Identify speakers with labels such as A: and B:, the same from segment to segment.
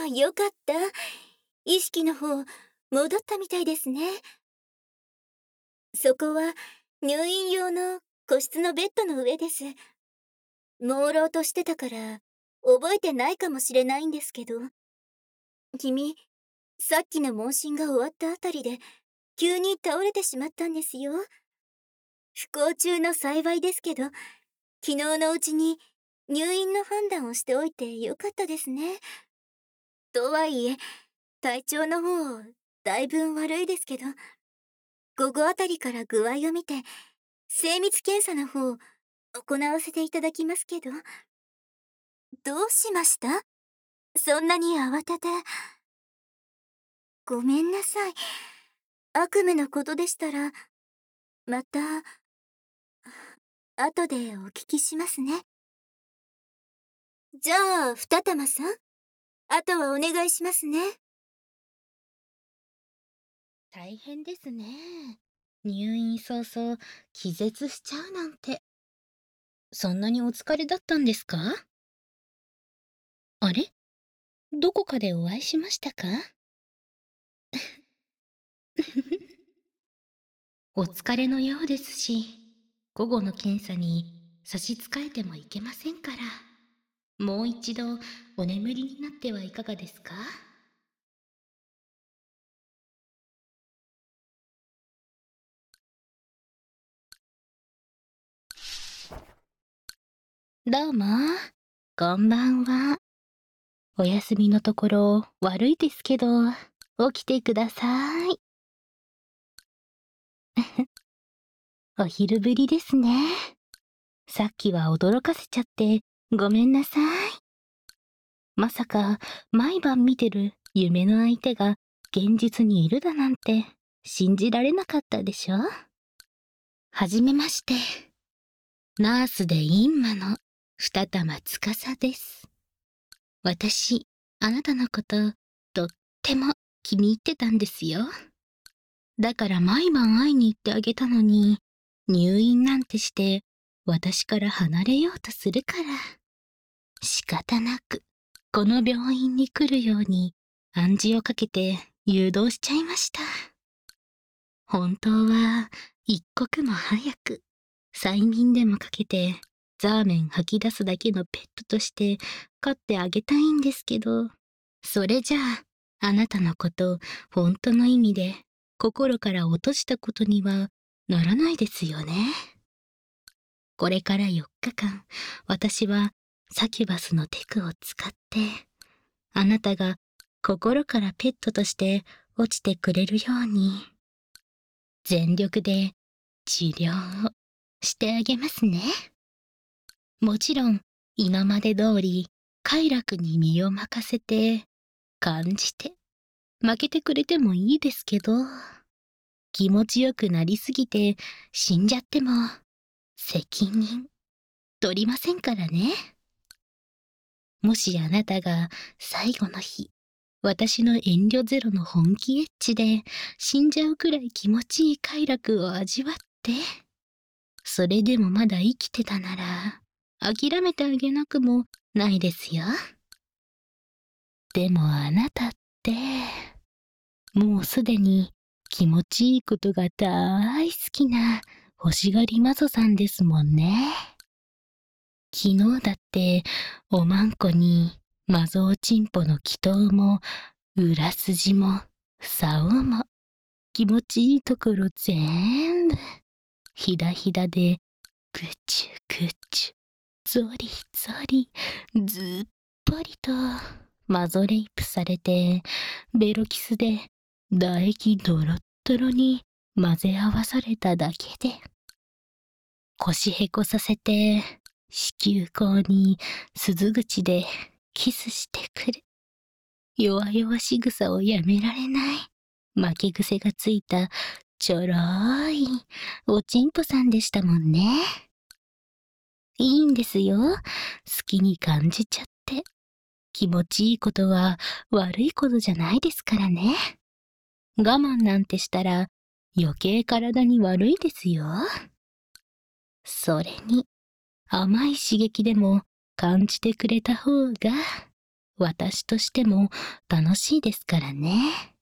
A: あ、よかった。意識の方、戻ったみたいですね。そこは、入院用の個室のベッドの上です。朦朧としてたから、覚えてないかもしれないんですけど。君、さっきの問診が終わったあたりで、急に倒れてしまったんですよ。不幸中の幸いですけど、昨日のうちに入院の判断をしておいてよかったですね。とはいえ、体調の方、だいぶ悪いですけど、午後あたりから具合を見て、精密検査の方、行わせていただきますけど。どうしました？そんなに慌てて。ごめんなさい。悪夢のことでしたら、また、後でお聞きしますね。じゃあ、二玉さん、あとはお願いしますね。
B: 大変ですね。入院早々気絶しちゃうなんて。そんなにお疲れだったんですか？あれ、どこかでお会いしましたか？お疲れのようですし、午後の検査に差し支えてもいけませんから、もう一度お眠りになってはいかがですか？どうも、こんばんは。お休みのところ悪いですけど、起きてください。お昼ぶりですね。さっきは驚かせちゃってごめんなさい。まさか毎晩見てる夢の相手が現実にいるだなんて信じられなかったでしょ？はじめまして。ナースでインマの二玉司です。私、あなたのこととっても気に入ってたんですよ。だから毎晩会いに行ってあげたのに、入院なんてして私から離れようとするから。仕方なく、この病院に来るように暗示をかけて誘導しちゃいました。本当は、一刻も早く、催眠でもかけて、ザーメン吐き出すだけのペットとして飼ってあげたいんですけど、それじゃあ、あなたのこと本当の意味で心から落としたことにはならないですよね。これから4日間、私はサキュバスのテクを使って、あなたが心からペットとして落ちてくれるように、全力で治療をしてあげますね。もちろん、今まで通り、快楽に身を任せて、感じて、負けてくれてもいいですけど、気持ちよくなりすぎて死んじゃっても、責任取りませんからね。もしあなたが最後の日、私の遠慮ゼロの本気エッチで死んじゃうくらい気持ちいい快楽を味わって、それでもまだ生きてたなら、諦めてあげなくもないですよ。でもあなたって、もうすでに気持ちいいことが大好きな欲しがりマゾさんですもんね。昨日だっておまんこにマゾおちんぽの祈祷も裏筋も竿も気持ちいいところ全部ひだひだでぐちゅぐちゅゾリゾリずっぽりとマゾレイプされてベロキスで唾液ドロッドロに混ぜ合わされただけで腰へこさせて子宮口に鈴口でキスしてくる弱々しぐさをやめられない負け癖がついたちょろいおちんぽさんでしたもんね。いいんですよ。好きに感じちゃって。気持ちいいことは悪いことじゃないですからね。我慢なんてしたら余計体に悪いですよ。それに甘い刺激でも感じてくれた方が私としても楽しいですからね。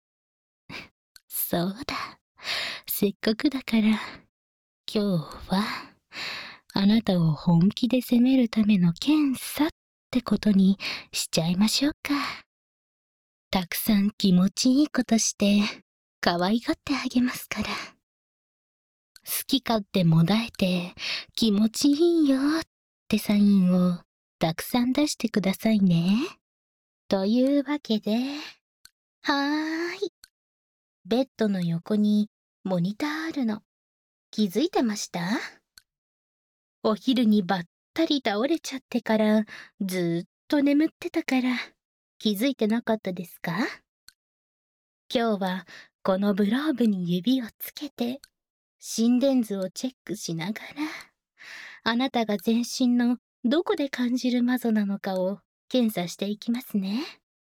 B: そうだ。せっかくだから、今日は、あなたを本気で責めるための検査ってことにしちゃいましょうか。たくさん気持ちいいことして、可愛がってあげますから。好き勝手もだえて、気持ちいいよってサインをたくさん出してくださいね。というわけで、はーい。ベッドの横にモニターあるの、気づいてました？お昼にばったり倒れちゃってから、ずーっと眠ってたから、気づいてなかったですか？今日はこのブローブに指をつけて、心電図をチェックしながら、あなたが全身のどこで感じるマゾなのかを検査していきますね。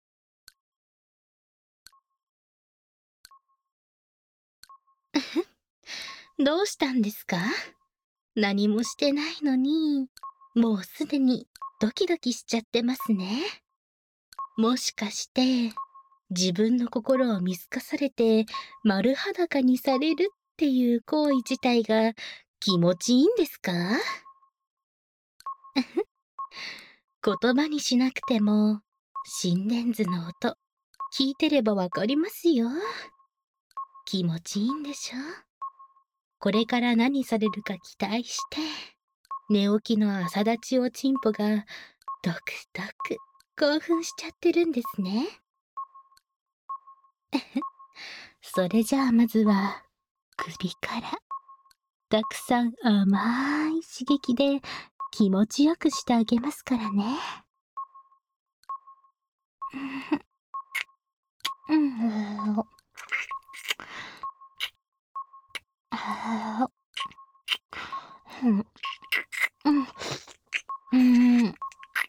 B: どうしたんですか？何もしてないのに、もうすでにドキドキしちゃってますね。もしかして、自分の心を見透かされて丸裸にされるっていう行為自体が気持ちいいんですか？言葉にしなくても、心電図の音、聞いてればわかりますよ。気持ちいいんでしょ？これから何されるか期待して、寝起きの朝立ちおちんぽがドクドク興奮しちゃってるんですね。それじゃあまずは首から、たくさん甘い刺激で気持ちよくしてあげますからね。うん、うん、うん、うん、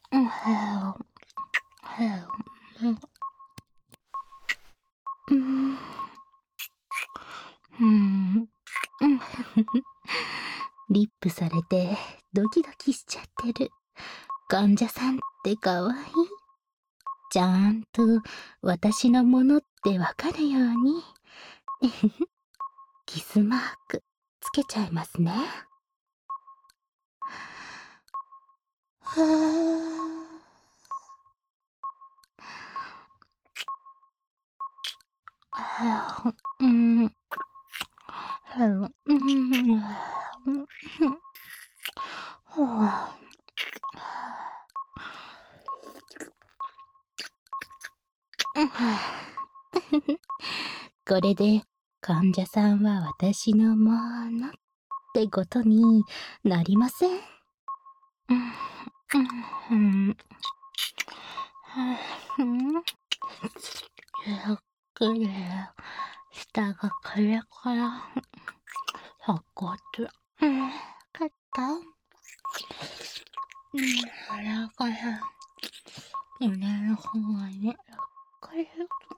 B: うん、うん、リップされてドキドキしちゃってる患者さんってかわいい。ちゃんと私のものってわかるようにキスマークつけちゃいますね。はあ、うん、うん、うん、これで患者さんは私のものってことになりません。うん、ゆっくり下がこれから鎖骨、肩、腹から胸の方にゆっくり、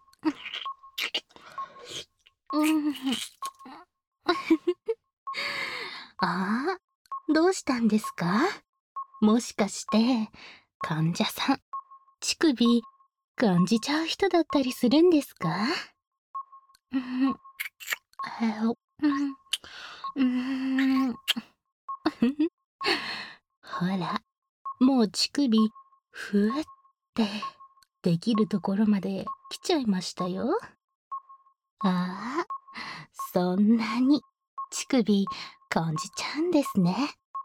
B: ああ、どうしたんですか？もしかして患者さん、乳首感じちゃう人だったりするんですか？うん、うん、ほら、もう乳首、ふーってできるところまで来ちゃいましたよ。ああ、そんなに乳首感じちゃうんですね。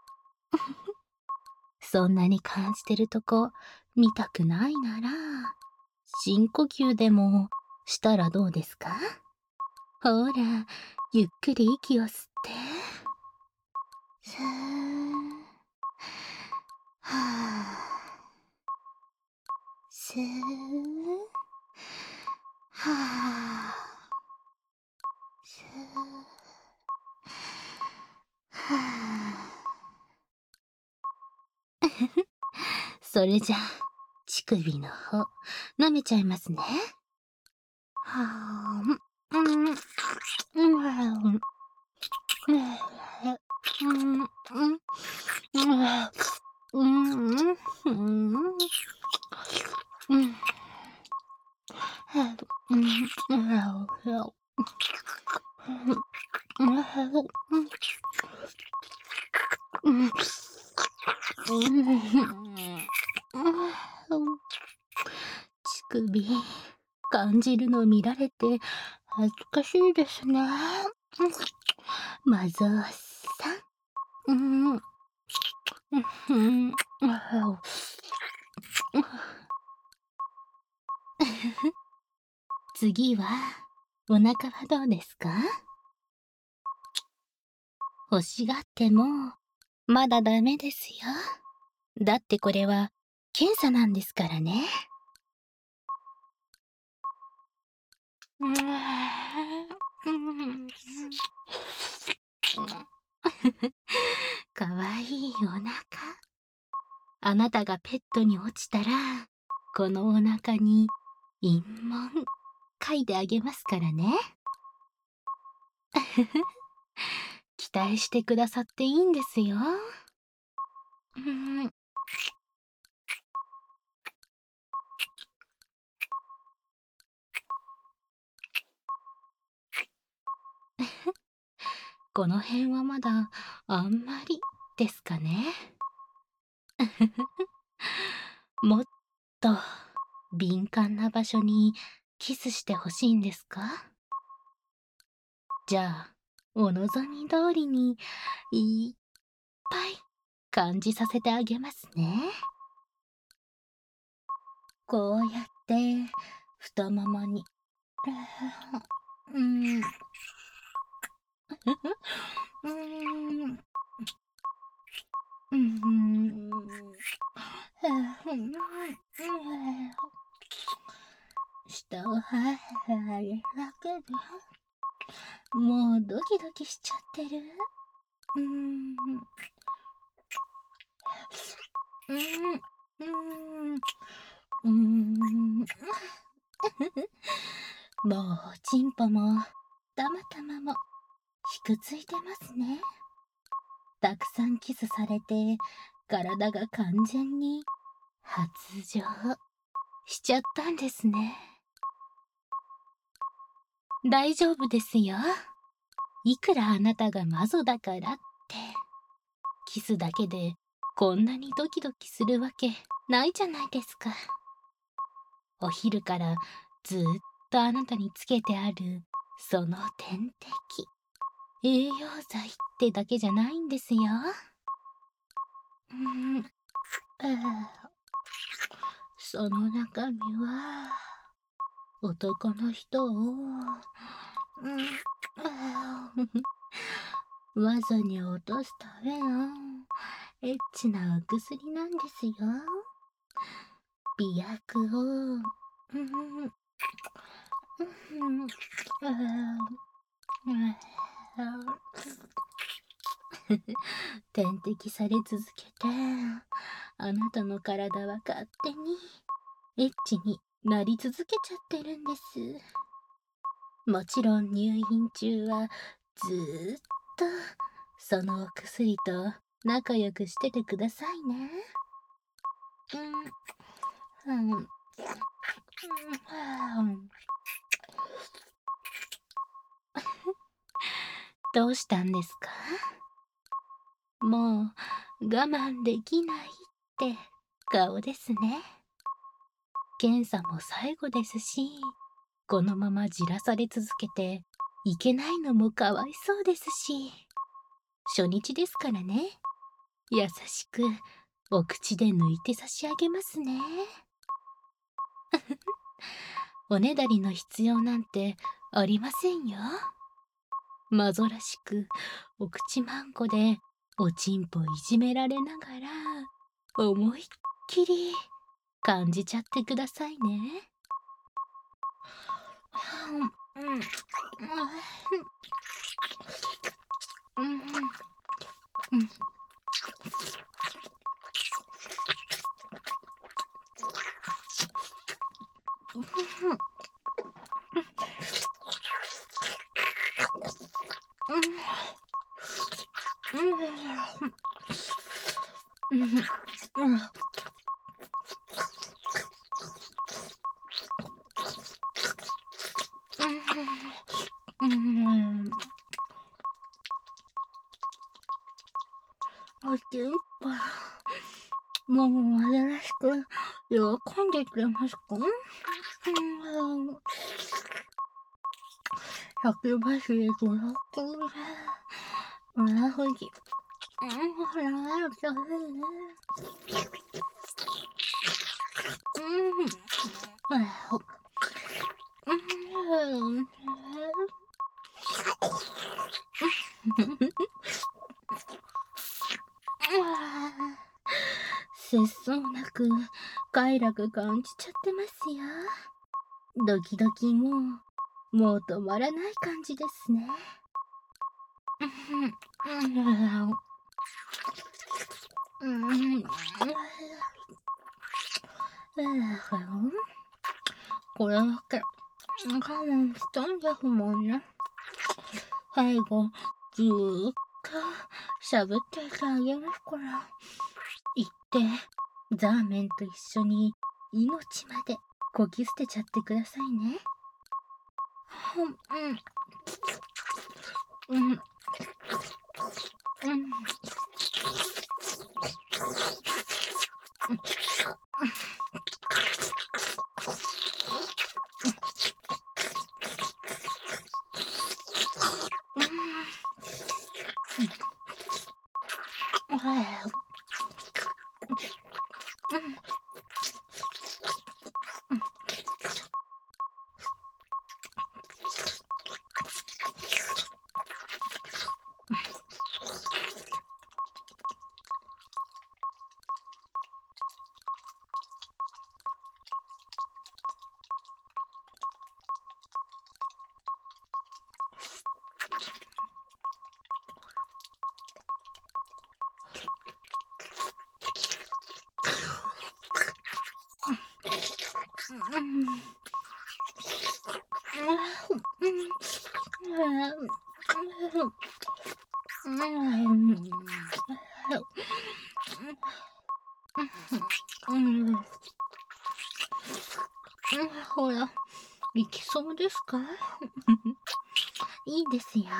B: そんなに感じてるとこ見たくないなら、深呼吸でもしたらどうですか？ほら、ゆっくり息を吸って。ふー。はぁ。すー。はぁ。すー。はぁ。それじゃあ、乳首の方、舐めちゃいますね。はぁ。うん。うん。うん。うん。うん。うん。 乳首、感じるの見られて恥ずかしいですね。マゾーさん。次は、お腹はどうですか？欲しがっても、まだダメですよ。だってこれは、検査なんですからね。かわいいお腹。あなたがペットに落ちたら、このお腹に陰紋書いてあげますからね。期待してくださっていいんですよ。この辺はまだあんまりですかね。もっと敏感な場所にキスしてほしいんですか？じゃあ、お望み通りにいっぱい感じさせてあげますね。こうやって太ももに。うん。うん。下をはるだけでもうドキドキしちゃってる。もうおちんぽもたまたまもひくついてますね。たくさんキスされて体が完全に発情しちゃったんですね。大丈夫ですよ。いくらあなたがマゾだからって、キスだけでこんなにドキドキするわけないじゃないですか。お昼からずっとあなたにつけてあるその点滴、栄養剤ってだけじゃないんですよ。その中身は男の人をわざに落とすためのエッチなお薬なんですよ。美薬を点滴され続けて、あなたの体は勝手にエッチになり続けちゃってるんです。もちろん入院中はずーっとそのお薬と仲良くしててくださいね。どうしたんですか？もう我慢できないって顔ですね。検査も最後ですし、このままじらされ続けていけないのもかわいそうですし、初日ですからね。優しくお口で抜いて差し上げますね。おねだりの必要なんてありませんよ。マゾらしくお口まんこでおちんぽいじめられながら思いっきり感じちゃってくださいね。おちんぽもう珍しく喜んでくれますか？先走りとロック裏吹き。ほら、上手ね。節操なく快楽感じちゃってますよ。ドキドキもう止まらない感じですね。これだけ我慢したんですもんね。最後ずーっと喋っていてあげますから。言ってザーメンと一緒に命までこぎ捨てちゃってくださいね。ほら、行きそうですか？いいですよ。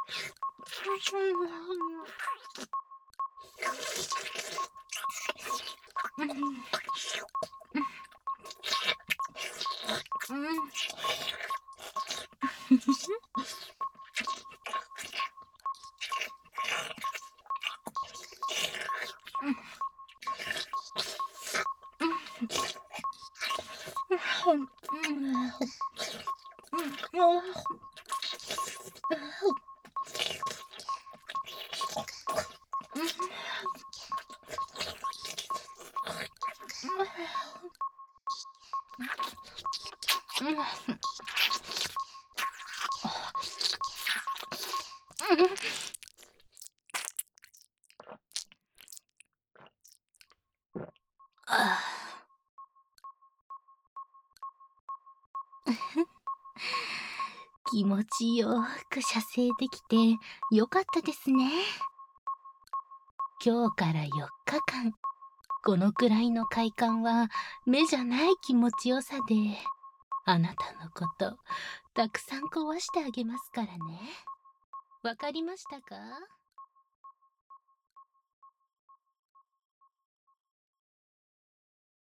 B: 気持ちよく射精できてよかったですね。今日から4日間、このくらいの快感は目じゃない気持ちよさで、あなたのことたくさん壊してあげますからね。わかりましたか？